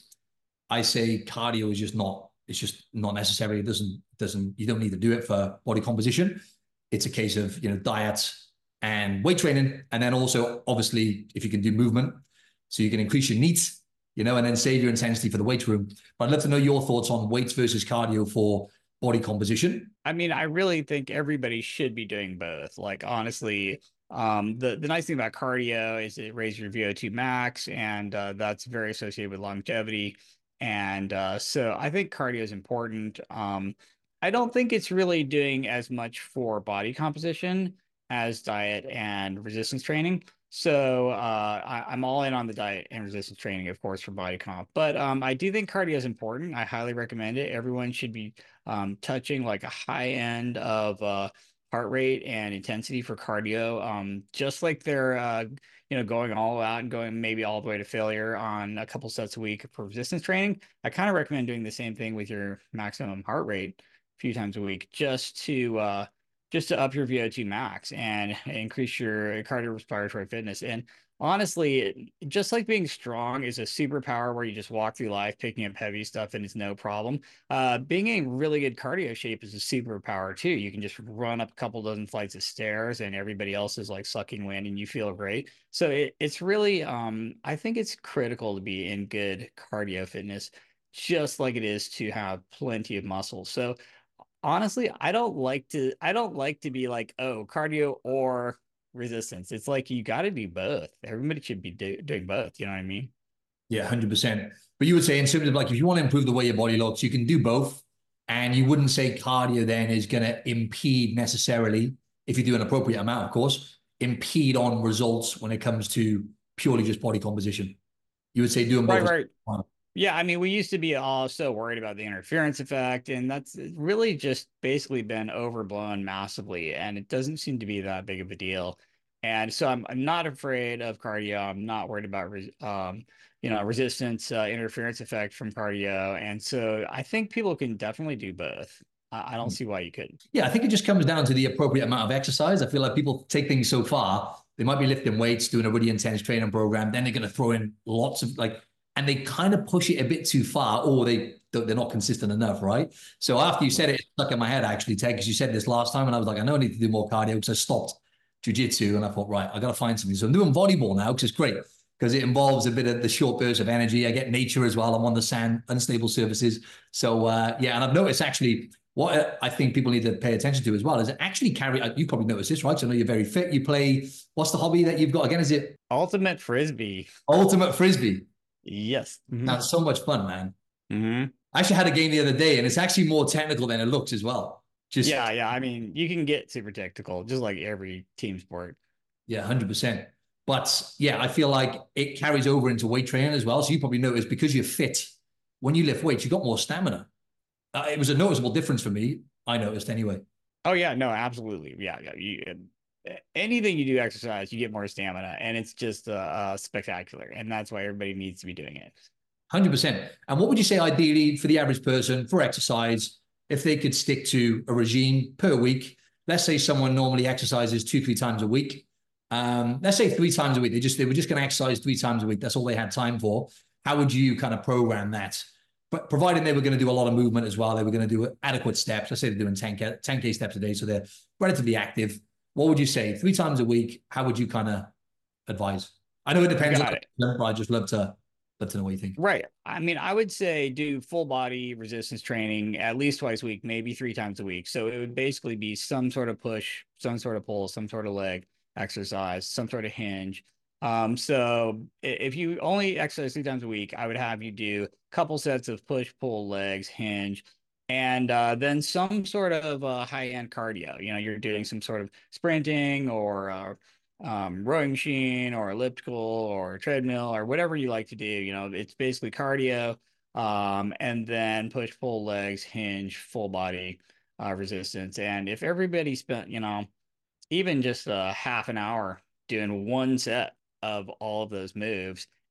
I say cardio is just not, it's just not necessary. It doesn't, doesn't, you don't need to do it for body composition. It's a case of, you know, diet and weight training. And then also, obviously, if you can do movement, so you can increase your NEAT, you know, and then save your intensity for the weight room. But I'd love to know your thoughts on weights versus cardio for body composition. I mean, I really think everybody should be doing both. Like honestly, um, the the nice thing about cardio is it raises your V O two max, and uh, that's very associated with longevity. And uh, so I think cardio is important. Um, I don't think it's really doing as much for body composition as diet and resistance training. So uh, I, I'm all in on the diet and resistance training, of course, for body comp. But um, I do think cardio is important. I highly recommend it. Everyone should be um, touching like a high end of uh, heart rate and intensity for cardio, um, just like they're uh, you know going all out and going maybe all the way to failure on a couple sets a week for resistance training. I kind of recommend doing the same thing with your maximum heart rate a few times a week, just to uh, just to up your V O two max and increase your cardiorespiratory fitness. And honestly, just like being strong is a superpower where you just walk through life picking up heavy stuff and it's no problem. Uh, being in really good cardio shape is a superpower too. You can just run up a couple dozen flights of stairs and everybody else is like sucking wind and you feel great. So it, it's really, um, I think it's critical to be in good cardio fitness, just like it is to have plenty of muscle. So honestly, I don't like to, I don't like to be like, oh, cardio or resistance. It's like you got to do both. Everybody should be do, doing both. You know what I mean? Yeah, one hundred percent. But you would say in terms of like, if you want to improve the way your body looks, you can do both. And you wouldn't say cardio then is going to impede necessarily, if you do an appropriate amount, of course, impede on results when it comes to purely just body composition. You would say doing Right, both. right. Yeah, I mean, we used to be all so worried about the interference effect, and that's really just basically been overblown massively, and it doesn't seem to be that big of a deal. And so I'm, I'm not afraid of cardio. I'm not worried about res um, you know, resistance uh, interference effect from cardio. And so I think people can definitely do both. I, I don't see why you couldn't. Yeah, I think it just comes down to the appropriate amount of exercise. I feel like people take things so far. They might be lifting weights, doing a really intense training program, then they're going to throw in lots of like, and they kind of push it a bit too far, or they they're not consistent enough, right? So after you said it, it stuck in my head actually, Ted, because you said this last time, and I was like, I know I need to do more cardio because I stopped jujitsu, and I thought, right, I got to find something. So I'm doing volleyball now, which is great because it involves a bit of the short burst of energy. I get nature as well. I'm on the sand, unstable surfaces. So uh, yeah, and I've noticed actually what I think people need to pay attention to as well is actually carry. You probably noticed this, right? So I know you're very fit. You play. What's the hobby that you've got again? Is it Ultimate Frisbee. ultimate frisbee? Yes. Hmm. That's so much fun, man. Hmm. I actually had a game the other day, and it's actually more technical than it looks as well. Yeah, Just yeah. I mean, you can get super technical, just like every team sport. yeah, one hundred percent. But yeah, I feel like it carries over into weight training as well. So you probably noticed because you're fit, when you lift weights, you got more stamina. Uh, it was a noticeable difference for me. I noticed anyway. Oh yeah, no, absolutely. Yeah, yeah. You, uh, anything you do exercise, you get more stamina, and it's just uh, uh, spectacular. And that's why everybody needs to be doing it. one hundred percent. And what would you say ideally for the average person for exercise, if they could stick to a regime per week? Let's say someone normally exercises two, three times a week. Um, let's say three times a week. They just they were just going to exercise three times a week. That's all they had time for. How would you kind of program that? But providing they were going to do a lot of movement as well, they were going to do adequate steps. Let's say they're doing ten K, ten K steps a day, so they're relatively active. What would you say? Three times a week, how would you kind of advise? I know it depends on Got the it. person, but I just love to love to know what you think. Right. I mean, I would say do full body resistance training at least twice a week, maybe three times a week. So it would basically be some sort of push, some sort of pull, some sort of leg exercise, some sort of hinge. Um, so if you only exercise three times a week, I would have you do a couple sets of push, pull, legs, hinge, and uh, then some sort of uh, high-end cardio. You know, you're doing some sort of sprinting or uh, um, rowing machine or elliptical or treadmill or whatever you like to do. You know, it's basically cardio, um, and then push, pull, legs, hinge, full body uh, resistance. And if everybody spent, you know, even just a half an hour doing one set of all of those moves,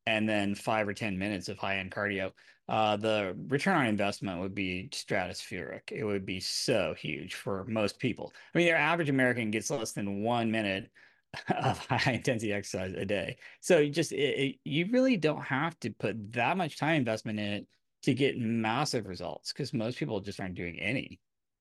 and then five or ten minutes of high-end cardio, uh, the return on investment would be stratospheric. It would be so huge for most people. I mean, your average American gets less than one minute of high intensity exercise a day. So you just it, it, you really don't have to put that much time investment in it to get massive results because most people just aren't doing any.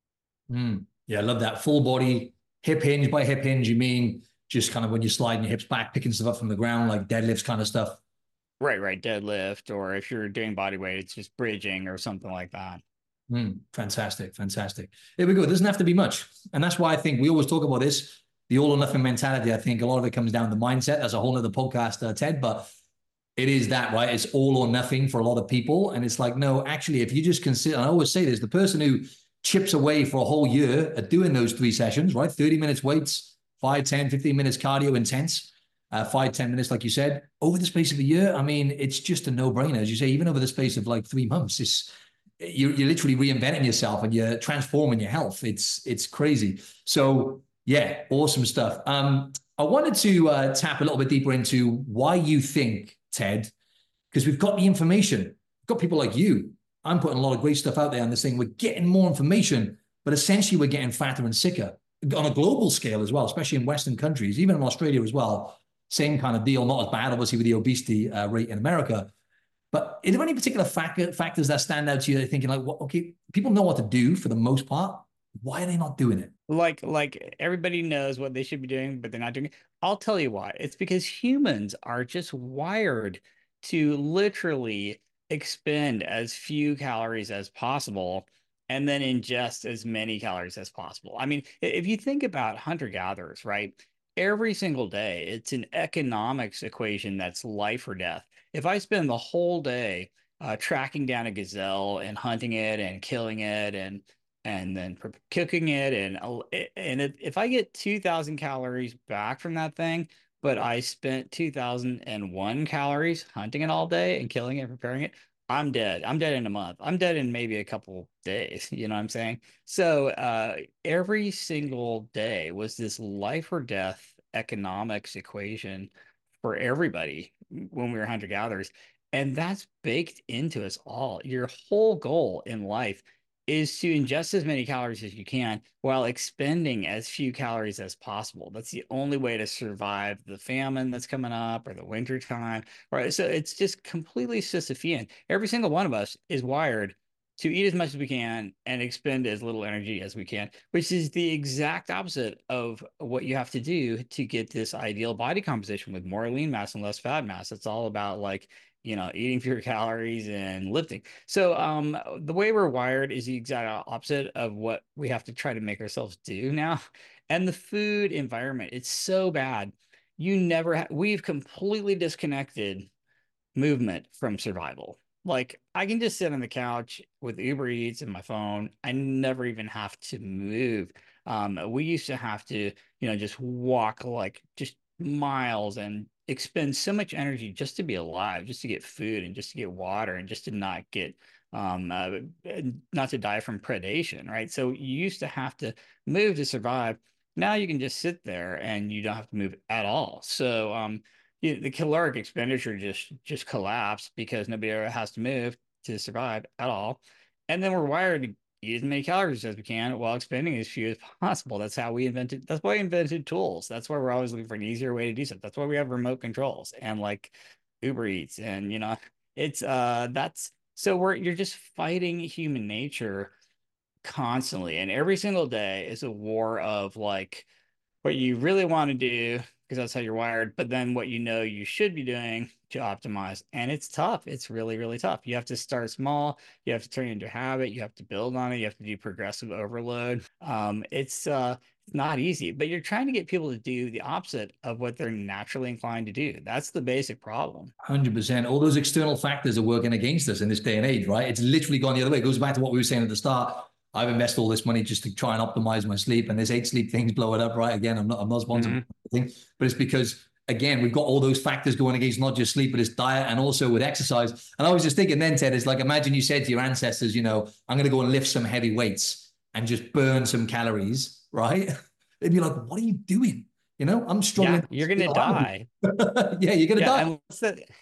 Mm. Yeah, I love that. Full body, hip hinge. By hip hinge, you mean just kind of when you're sliding your hips back, picking stuff up from the ground, like deadlifts kind of stuff. Right, right. Deadlift, or if you're doing body weight, it's just bridging or something like that. Mm. Fantastic, fantastic. There we go. It doesn't have to be much. And that's why I think we always talk about this, the all or nothing mentality. I think a lot of it comes down to mindset. That's a whole other podcast, uh, Ted, but it is that, right? It's all or nothing for a lot of people. And it's like, no, actually, if you just consider, and I always say this, the person who chips away for a whole year at doing those three sessions, right? thirty minutes weights, five, ten, fifteen minutes cardio intense, uh, five, ten minutes, like you said, over the space of a year. I mean, it's just a no brainer. As you say, even over the space of like three months, it's, you're, you're literally reinventing yourself and you're transforming your health. It's, it's crazy. So yeah, awesome stuff. Um, I wanted to uh, tap a little bit deeper into why you think, Ted, because we've got the information. We've got people like you. I'm putting a lot of great stuff out there on this thing. We're getting more information, but essentially we're getting fatter and sicker on a global scale as well, especially in Western countries, even in Australia as well. Same kind of deal, not as bad, obviously, with the obesity uh, rate in America. But are there any particular factor, factors that stand out to you? That you're thinking like, well, okay, people know what to do for the most part. Why are they not doing it? Like, like everybody knows what they should be doing, but they're not doing it. I'll tell you why. It's because humans are just wired to literally expend as few calories as possible and then ingest as many calories as possible. I mean, if you think about hunter-gatherers, right? Every single day, it's an economics equation that's life or death. If I spend the whole day uh, tracking down a gazelle and hunting it and killing it and and then cooking it and and if I get two thousand calories back from that thing, but I spent two thousand one calories hunting it all day and killing it and preparing it, I'm dead. I'm dead in a month. I'm dead in maybe a couple days. You know what I'm saying? So uh, every single day was this life or death economics equation for everybody when we were hunter gatherers. And that's baked into us all. Your whole goal in life is to ingest as many calories as you can while expending as few calories as possible. That's the only way to survive the famine that's coming up or the winter time, right? So it's just completely Sisyphean. Every single one of us is wired to eat as much as we can and expend as little energy as we can, which is the exact opposite of what you have to do to get this ideal body composition with more lean mass and less fat mass. It's all about like, you know, eating fewer calories and lifting. So um, the way we're wired is the exact opposite of what we have to try to make ourselves do now. And the food environment, it's so bad. You never ha we've completely disconnected movement from survival. Like I can just sit on the couch with Uber Eats and my phone. I never even have to move. Um, we used to have to, you know, just walk like just miles and expend so much energy just to be alive, just to get food and just to get water and just to not get um uh, not to die from predation, right? So you used to have to move to survive. Now you can just sit there and you don't have to move at all. So um you know, the caloric expenditure just just collapsed because nobody ever has to move to survive at all. And then we're wired to eat as many calories as we can while expending as few as possible. That's how we invented, that's why we invented tools. That's why we're always looking for an easier way to do stuff. That's why we have remote controls and like Uber Eats. And you know, it's uh that's so we're you're just fighting human nature constantly. And every single day is a war of like what you really want to do because that's how you're wired, but then what you know you should be doing to optimize. And it's tough. It's really, really tough. You have to start small. You have to turn it into a habit. You have to build on it. You have to do progressive overload. Um, it's uh, it's not easy, but you're trying to get people to do the opposite of what they're naturally inclined to do. That's the basic problem. one hundred percent. All those external factors are working against us in this day and age, right? It's literally gone the other way. It goes back to what we were saying at the start. I've invested all this money just to try and optimize my sleep, and this eight sleep thing's blowing up, right? Again, I'm not, I'm not sponsored, Mhm. but it's because again, we've got all those factors going against not just sleep, but it's diet and also with exercise. And I was just thinking then, Ted, it's like imagine you said to your ancestors, you know, I'm going to go and lift some heavy weights and just burn some calories, right? They'd be like, what are you doing? You know, I'm Yeah, struggling. you're gonna die. Yeah, you're going to Yeah, die. unless that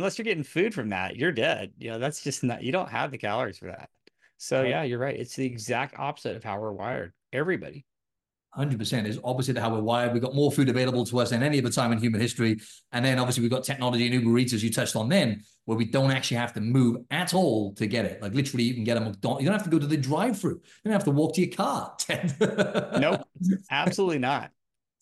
unless you're getting food from that, you're dead. You know, that's just not, you don't have the calories for that. So Uh, yeah, you're right. It's the exact opposite of how we're wired. Everybody. one hundred percent is opposite to how we're wired. We've got more food available to us than any other time in human history. And then obviously we've got technology and Uber Eats, as you touched on then, where we don't actually have to move at all to get it. Like literally you can get a McDonald's. You don't have to go to the drive-through. You don't have to walk to your car. Nope, absolutely not.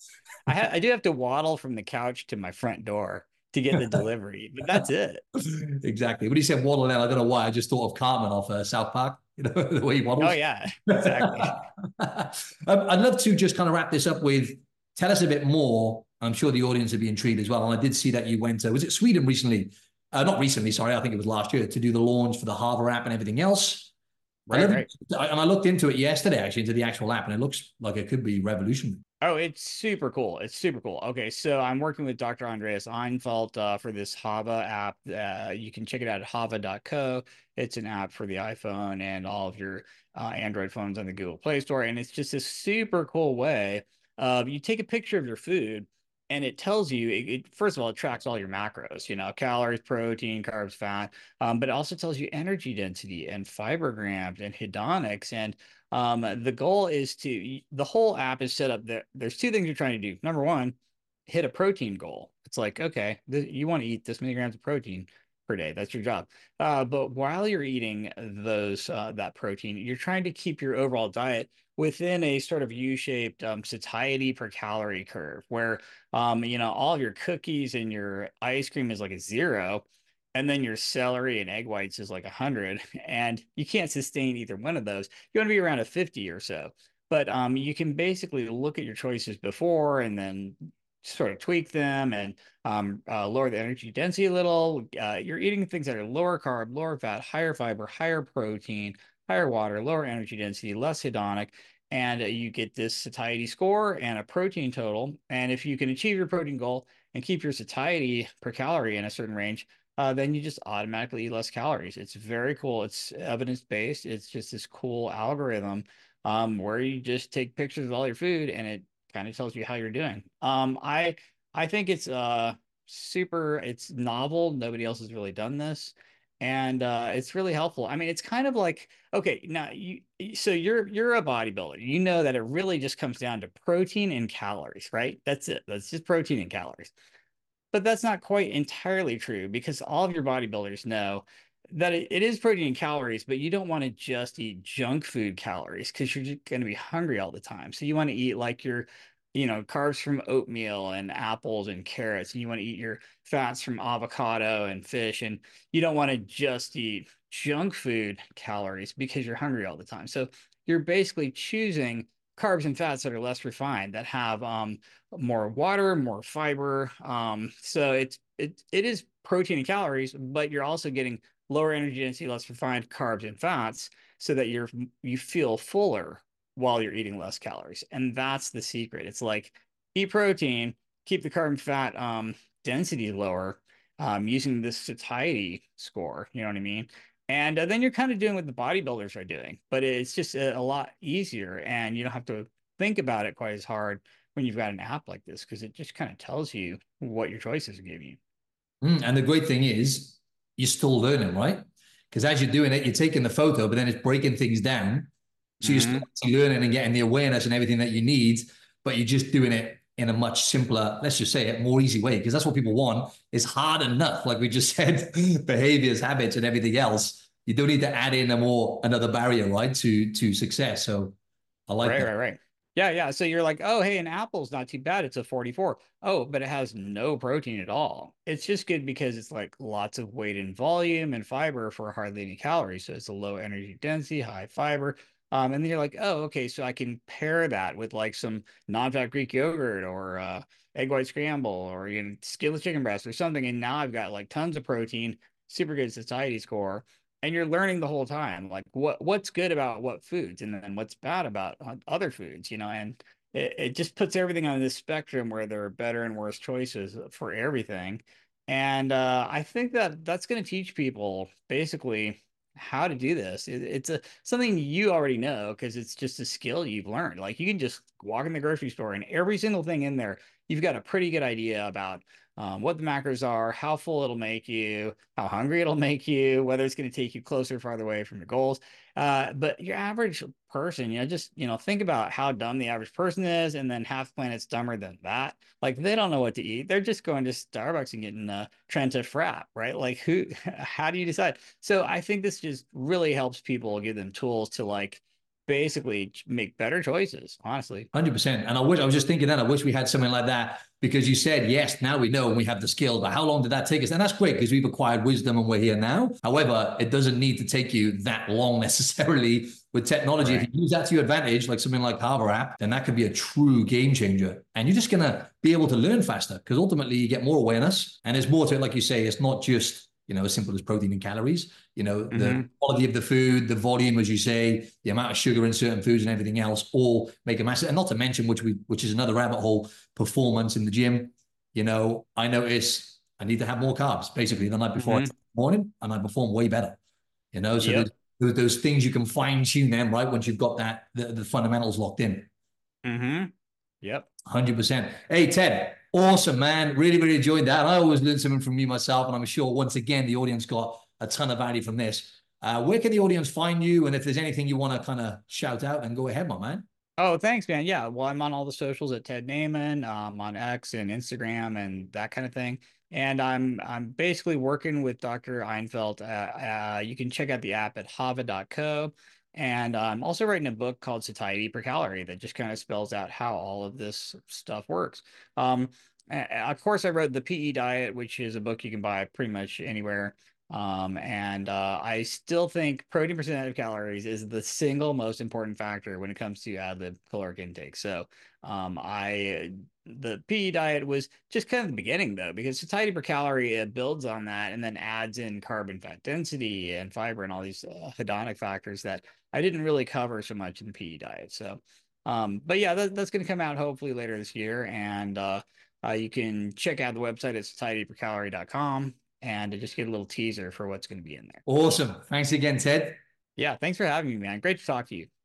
I ha I do have to waddle from the couch to my front door to get the delivery, but that's it. Exactly. When he said waddle now, I don't know why. I just thought of Cartman off uh, South Park, you know, the way he Oh waddles. yeah, exactly. um, I'd love to just kind of wrap this up with tell us a bit more. I'm sure the audience would be intrigued as well. And I did see that you went to, was it Sweden recently? Uh, not recently, sorry. I think it was last year to do the launch for the Harbor app and everything else. I Right, love right. it. And I looked into it yesterday, actually, into the actual app, and it looks like it could be revolutionary. Oh, it's super cool. It's super cool. Okay, so I'm working with Doctor Andreas Einfeld uh, for this Hava app. Uh, you can check it out at hava dot co. It's an app for the iPhone and all of your uh, Android phones on the Google Play Store. And it's just a super cool way of you take a picture of your food and it tells you, it, it- first of all, it tracks all your macros, you know, calories, protein, carbs, fat, um, but it also tells you energy density and fiber grams and hedonics. And um, the goal is to, the whole app is set up there. There's two things you're trying to do. Number one, hit a protein goal. It's like, okay, th you want to eat this many grams of protein per day. That's your job. Uh, but while you're eating those, uh, that protein, you're trying to keep your overall diet within a sort of U-shaped um, satiety per calorie curve where, um, you know, all of your cookies and your ice cream is like a zero and then your celery and egg whites is like a hundred, and you can't sustain either one of those. You want to be around a fifty or so. But um, you can basically look at your choices before and then sort of tweak them and um, uh, lower the energy density a little. Uh, you're eating things that are lower carb, lower fat, higher fiber, higher protein, higher water, lower energy density, less hedonic. And uh, you get this satiety score and a protein total. And if you can achieve your protein goal and keep your satiety per calorie in a certain range, uh, then you just automatically eat less calories. It's very cool. It's evidence-based. It's just this cool algorithm um, where you just take pictures of all your food and it kind of tells you how you're doing. Um, I I think it's uh super, it's novel. Nobody else has really done this. And uh, it's really helpful. I mean, it's kind of like, okay, now you so you're you're a bodybuilder. You know that it really just comes down to protein and calories, right? That's it. That's just protein and calories. But that's not quite entirely true because all of your bodybuilders know that it, it is protein and calories, but you don't want to just eat junk food calories because you're just going to be hungry all the time. So you want to eat like your, you know, carbs from oatmeal and apples and carrots, and you want to eat your fats from avocado and fish, and you don't want to just eat junk food calories because you're hungry all the time. So you're basically choosing carbs and fats that are less refined that have um, more water, more fiber. Um, so it's it it is protein and calories, but you're also getting lower energy density, less refined carbs and fats, so that you're you feel fuller while you're eating less calories. And that's the secret. It's like eat protein, keep the carb and fat um, density lower, um, using this satiety score. You know what I mean? And uh, then you're kind of doing what the bodybuilders are doing, but it's just a, a lot easier, and you don't have to think about it quite as hard when you've got an app like this because it just kind of tells you what your choices give you. Mm, and the great thing is, you're still learning, right? Because as you're doing it, you're taking the photo, but then it's breaking things down. So you're still Hmm. learning and getting the awareness and everything that you need, but you're just doing it in a much simpler, let's just say it, more easy way. Because that's what people want. It's hard enough, like we just said, behaviors, habits, and everything else. You don't need to add in a more another barrier, right, to to success. So I like Right, that. right, right. Yeah, yeah. So you're like, oh, hey, an apple's not too bad. It's a forty-four. Oh, but it has no protein at all. It's just good because it's like lots of weight and volume and fiber for hardly any calories. So it's a low energy density, high fiber. Um, and then you're like, oh, okay, so I can pair that with like some non-fat Greek yogurt or uh, egg white scramble or you know, skillet chicken breast or something. And now I've got like tons of protein, super good satiety score, and you're learning the whole time like what what's good about what foods and then what's bad about other foods, you know, and it, it just puts everything on this spectrum where there are better and worse choices for everything. And uh, I think that that's going to teach people basically how to do this. It, it's a something you already know because it's just a skill you've learned. Like you can just walk in the grocery store and every single thing in there you've got a pretty good idea about um, what the macros are, how full it'll make you, how hungry it'll make you, whether it's going to take you closer or farther away from your goals. Uh, but your average person, you know, just, you know, think about how dumb the average person is, and then half the planet's dumber than that. Like they don't know what to eat. They're just going to Starbucks and getting a Trenta Frap, right? Like who, how do you decide? So I think this just really helps people, give them tools to like basically make better choices, honestly. one hundred percent. And I wish, I was just thinking that, I wish we had something like that, because you said, yes, now we know and we have the skill, but how long did that take us? And that's great because we've acquired wisdom and we're here now. However, it doesn't need to take you that long necessarily with technology. If Right. you use that to your advantage, like something like Carver app, then that could be a true game changer. And you're just going to be able to learn faster because ultimately you get more awareness and there's more to it. Like you say, it's not just, you know, as simple as protein and calories. You know, the Mm-hmm. quality of the food, the volume, as you say, the amount of sugar in certain foods and everything else all make a massive, and not to mention, which we, which is another rabbit hole, performance in the gym. You know, I notice I need to have more carbs basically the night before I Mm-hmm. train in the morning, and I perform way better. You know, so Yep. there's, there's those things you can fine tune them, right? Once you've got that, the, the fundamentals locked in. Mm-hmm. Yep. one hundred percent. Hey, Ted, awesome, man. Really, really enjoyed that. I always learn something from you myself, and I'm sure once again the audience got a ton of value from this. Uh, where can the audience find you? And if there's anything you want to kind of shout out, then go ahead, my man. Oh, thanks, man. Yeah, well, I'm on all the socials at Ted Naiman, um, on X and Instagram and that kind of thing. And I'm I'm basically working with Doctor Einfeld. Uh, uh, you can check out the app at hava dot co. And I'm also writing a book called Satiety Per Calorie that just kind of spells out how all of this stuff works. Um, a- of course, I wrote The P E Diet, which is a book you can buy pretty much anywhere. Um, and uh, I still think protein percent of calories is the single most important factor when it comes to ad lib caloric intake. So um, I the P E diet was just kind of the beginning though, because satiety per calorie it builds on that and then adds in carbon fat density and fiber and all these uh, hedonic factors that I didn't really cover so much in the P E diet. So, um, but yeah, that, that's going to come out hopefully later this year, and uh, uh, you can check out the website at satiety per calorie dot com and to just get a little teaser for what's going to be in there. Awesome. Thanks again, Ted. Yeah, thanks for having me, man. Great to talk to you.